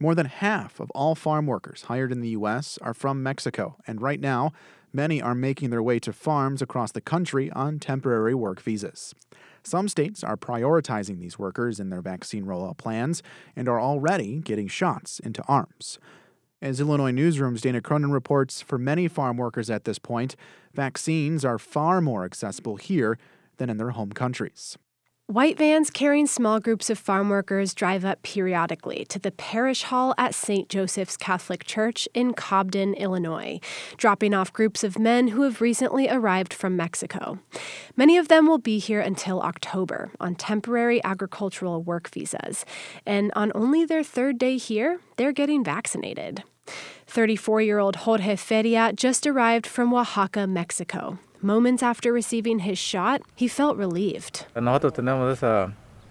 More than half of all farm workers hired in the U.S. are from Mexico, and right now, many are making their way to farms across the country on temporary work visas. Some states are prioritizing these workers in their vaccine rollout plans and are already getting shots into arms. As Illinois Newsroom's Dana Cronin reports, for many farm workers at this point, vaccines are far more accessible here than in their home countries. White vans carrying small groups of farm workers drive up periodically to the parish hall at St. Joseph's Catholic Church in Cobden, Illinois, dropping off groups of men who have recently arrived from Mexico. Many of them will be here until October on temporary agricultural work visas, and on only their third day here, they're getting vaccinated. 34-year-old Jorge Feria just arrived from Oaxaca, Mexico. Moments after receiving his shot, he felt relieved. We have the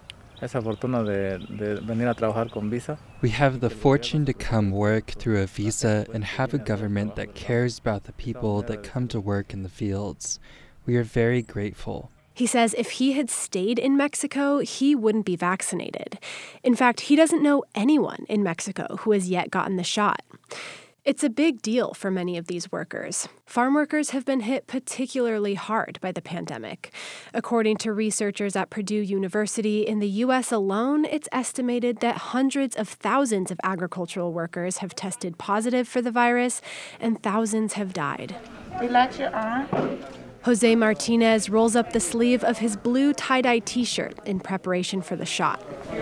fortune to come work through a visa and have a government that cares about the people that come to work in the fields. We are very grateful. He says if he had stayed in Mexico, he wouldn't be vaccinated. In fact, he doesn't know anyone in Mexico who has yet gotten the shot. It's a big deal for many of these workers. Farm workers have been hit particularly hard by the pandemic. According to researchers at Purdue University, in the U.S. alone, it's estimated that hundreds of thousands of agricultural workers have tested positive for the virus, and thousands have died. Relax your arm. Jose Martinez rolls up the sleeve of his blue tie-dye T-shirt in preparation for the shot.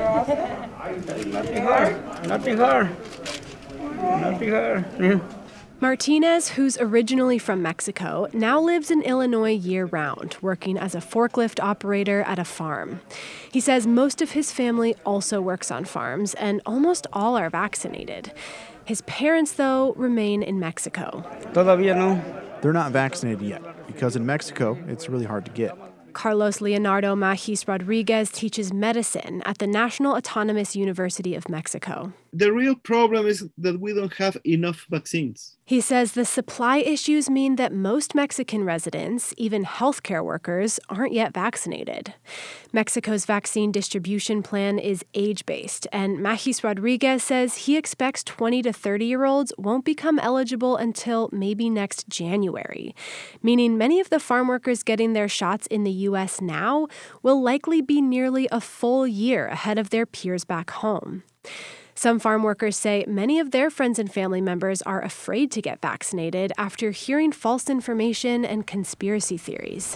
Nothing hard. Martinez, who's originally from Mexico, now lives in Illinois year-round, working as a forklift operator at a farm. He says most of his family also works on farms, and almost all are vaccinated. His parents, though, remain in Mexico. Todavía no. They're not vaccinated yet, because in Mexico, it's really hard to get. Carlos Leonardo Magis Rodriguez teaches medicine at the National Autonomous University of Mexico. The real problem is that we don't have enough vaccines. He says the supply issues mean that most Mexican residents, even healthcare workers, aren't yet vaccinated. Mexico's vaccine distribution plan is age-based, and Magis Rodriguez says he expects 20 to 30-year-olds won't become eligible until maybe next January, meaning many of the farm workers getting their shots in the U.S. now will likely be nearly a full year ahead of their peers back home. Some farm workers say many of their friends and family members are afraid to get vaccinated after hearing false information and conspiracy theories.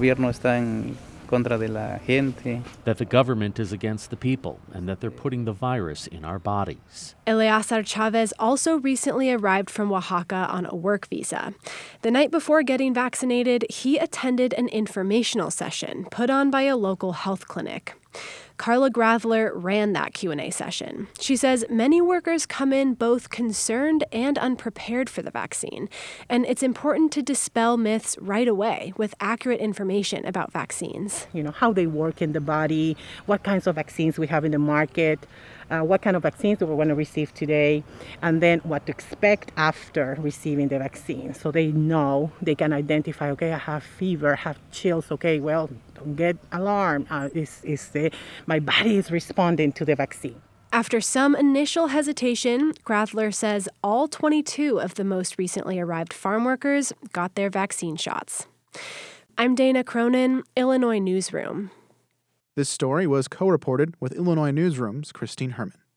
That the government is against the people and that they're putting the virus in our bodies. Eleazar Chavez also recently arrived from Oaxaca on a work visa. The night before getting vaccinated, he attended an informational session put on by a local health clinic. Carla Grathler ran that Q&A session. She says many workers come in both concerned and unprepared for the vaccine, and it's important to dispel myths right away with accurate information about vaccines. How they work in the body, what kinds of vaccines we have in the market, what kind of vaccines we're going to receive today, and then what to expect after receiving the vaccine. So they know, they can identify, okay, I have fever, I have chills, okay, well, don't get alarmed. My body is responding to the vaccine. After some initial hesitation, Grathler says all 22 of the most recently arrived farm workers got their vaccine shots. I'm Dana Cronin, Illinois Newsroom. This story was co-reported with Illinois Newsroom's Christine Herman.